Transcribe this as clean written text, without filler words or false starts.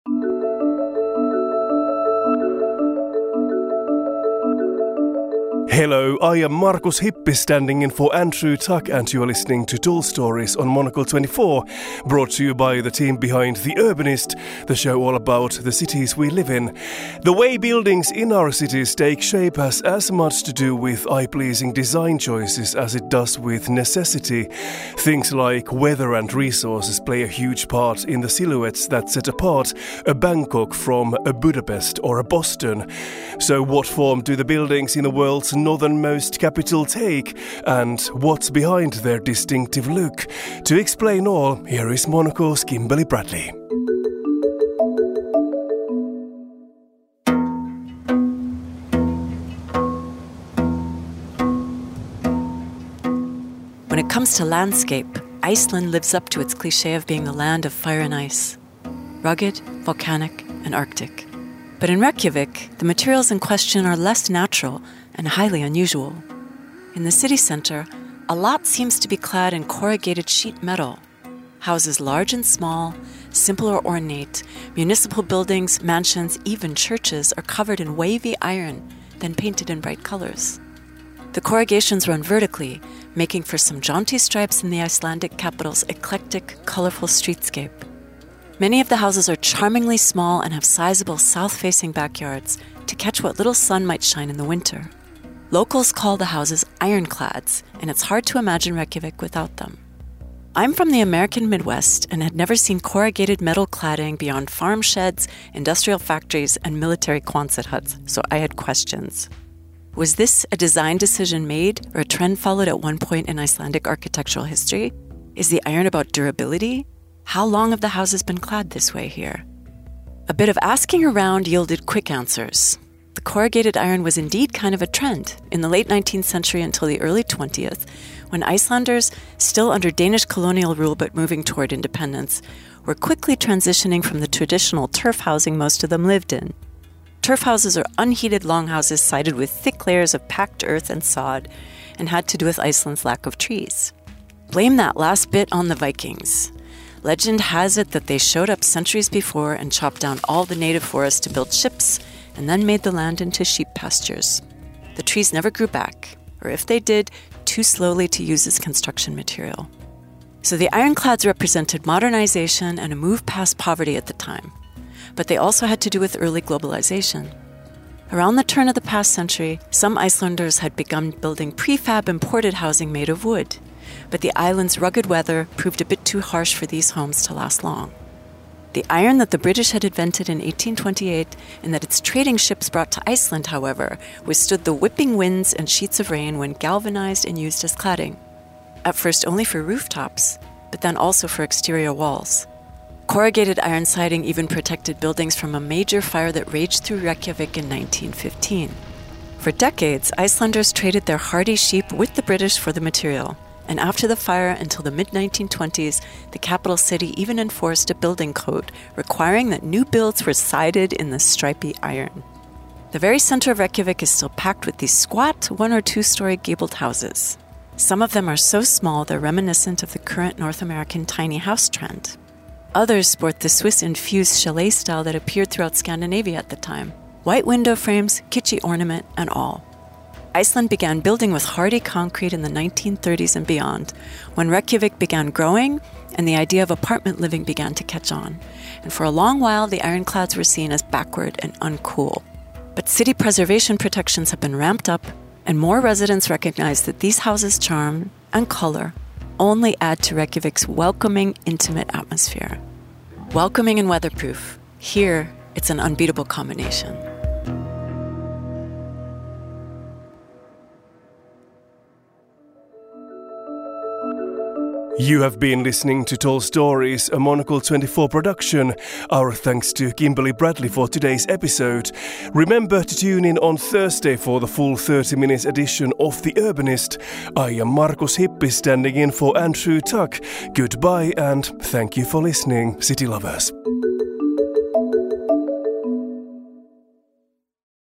Hello, I am Markus Hippi standing in for Andrew Tuck and you are listening to Tall Stories on Monocle 24, brought to you by the team behind The Urbanist, the show all about the cities we live in. The way buildings in our cities take shape has as much to do with eye-pleasing design choices as it does with necessity. Things like weather and resources play a huge part in the silhouettes that set apart a Bangkok from a Budapest or a Boston. So what form do the buildings in the world's northernmost capital take, and what's behind their distinctive look? To explain all, here is Monocle's Kimberly Bradley. When it comes to landscape, Iceland lives up to its cliché of being the land of fire and ice. Rugged, volcanic, and Arctic. But in Reykjavik, the materials in question are less natural and highly unusual. In the city center, a lot seems to be clad in corrugated sheet metal. Houses large and small, simple or ornate, municipal buildings, mansions, even churches are covered in wavy iron, then painted in bright colors. The corrugations run vertically, making for some jaunty stripes in the Icelandic capital's eclectic, colorful streetscape. Many of the houses are charmingly small and have sizable south-facing backyards to catch what little sun might shine in the winter. Locals call the houses ironclads, and it's hard to imagine Reykjavik without them. I'm from the American Midwest and had never seen corrugated metal cladding beyond farm sheds, industrial factories, and military Quonset huts, so I had questions. Was this a design decision made or a trend followed at one point in Icelandic architectural history? Is the iron about durability? How long have the houses been clad this way here? A bit of asking around yielded quick answers. The corrugated iron was indeed kind of a trend in the late 19th century until the early 20th, when Icelanders, still under Danish colonial rule but moving toward independence, were quickly transitioning from the traditional turf housing most of them lived in. Turf houses are unheated longhouses sided with thick layers of packed earth and sod, and had to do with Iceland's lack of trees. Blame that last bit on the Vikings. Legend has it that they showed up centuries before and chopped down all the native forest to build ships, and then made the land into sheep pastures. The trees never grew back, or if they did, too slowly to use as construction material. So the ironclads represented modernization and a move past poverty at the time. But they also had to do with early globalization. Around the turn of the past century, some Icelanders had begun building prefab imported housing made of wood. But the island's rugged weather proved a bit too harsh for these homes to last long. The iron that the British had invented in 1828 and that its trading ships brought to Iceland, however, withstood the whipping winds and sheets of rain when galvanized and used as cladding. At first only for rooftops, but then also for exterior walls. Corrugated iron siding even protected buildings from a major fire that raged through Reykjavik in 1915. For decades, Icelanders traded their hardy sheep with the British for the material. And after the fire until the mid-1920s, the capital city even enforced a building code requiring that new builds were sided in the stripy iron. The very center of Reykjavik is still packed with these squat 1- or 2-story gabled houses. Some of them are so small they're reminiscent of the current North American tiny house trend. Others sport the Swiss-infused chalet style that appeared throughout Scandinavia at the time. White window frames, kitschy ornament, and all. Iceland began building with hardy concrete in the 1930s and beyond, when Reykjavik began growing and the idea of apartment living began to catch on. And for a long while, the ironclads were seen as backward and uncool. But city preservation protections have been ramped up, and more residents recognize that these houses' charm and color only add to Reykjavik's welcoming, intimate atmosphere. Welcoming and weatherproof. Here, it's an unbeatable combination. You have been listening to Tall Stories, a Monocle 24 production. Our thanks to Kimberly Bradley for today's episode. Remember to tune in on Thursday for the full 30-minute edition of The Urbanist. I am Markus Hippi standing in for Andrew Tuck. Goodbye and thank you for listening, city lovers.